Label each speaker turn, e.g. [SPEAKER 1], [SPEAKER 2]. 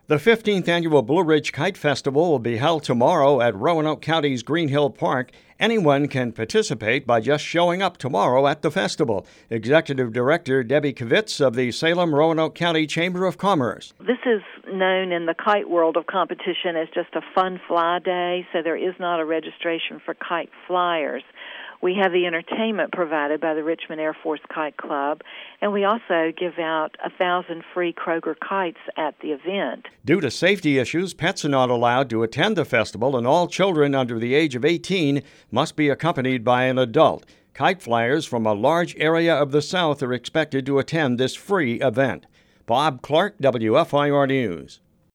[SPEAKER 1] The 15th annual Blue Ridge Kite Festival will be held tomorrow at Roanoke County's Green Hill Park. Anyone can participate by just showing up tomorrow at the festival. Executive Director Debbie Kivitz of the Salem-Roanoke County Chamber of Commerce.
[SPEAKER 2] This is known in the kite world of competition as just a fun fly day, so there is not a registration for kite flyers. We have the entertainment provided by the Richmond Air Force Kite Club, and we also give out 1,000 free Kroger kites at the event.
[SPEAKER 1] Due to safety issues, pets are not allowed to attend the festival, and all children under the age of 18 must be accompanied by an adult. Kite flyers from a large area of the South are expected to attend this free event. Bob Clark, WFIR News.